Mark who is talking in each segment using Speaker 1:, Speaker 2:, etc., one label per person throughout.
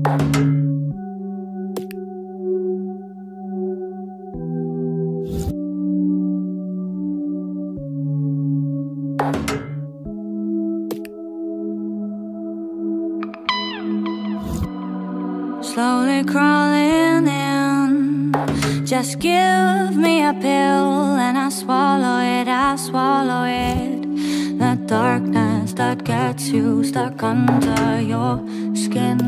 Speaker 1: Slowly crawling in. Just give me a pill and I swallow it, I swallow it. The darkness that gets you stuck under your skin.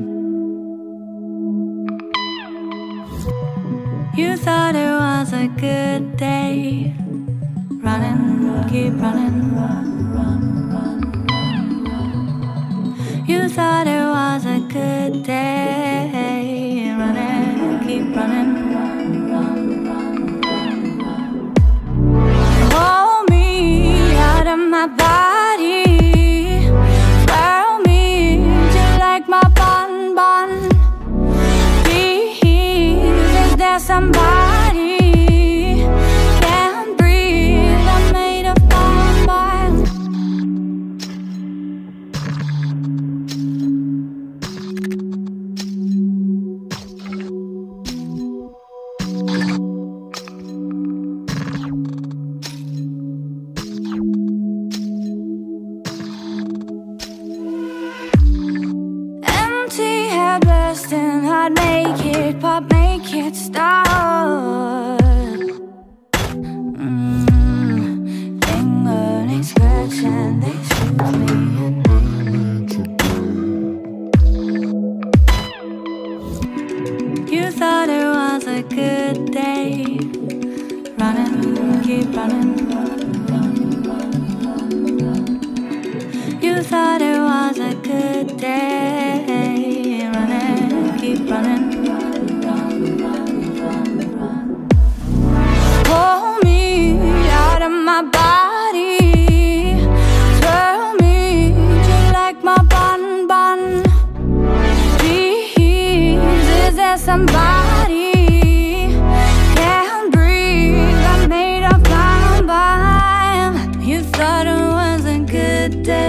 Speaker 1: You thought it was a good day. Running, keep running, run, run, run, run, run. You thought it was a good day. Running, keep running, run, run, run, run, run. Hold me out of my body. Swirl me just like my bun bun. Please, is there somebody? Can't breathe, I'm made of bonbons. Empty head bursting, heart make it pop, make it stop. Fingernails scratch and they soothe me. You thought it was a good day. Running, keep running, run, run, run, run, run. You thought it was a good day. Running, keep running, run, run, run, run, run. Pull me out of my body. Swirl me just like my bun bun. Please, is there somebody? Can't breathe, I'm made of bonbon. You thought it was a good day.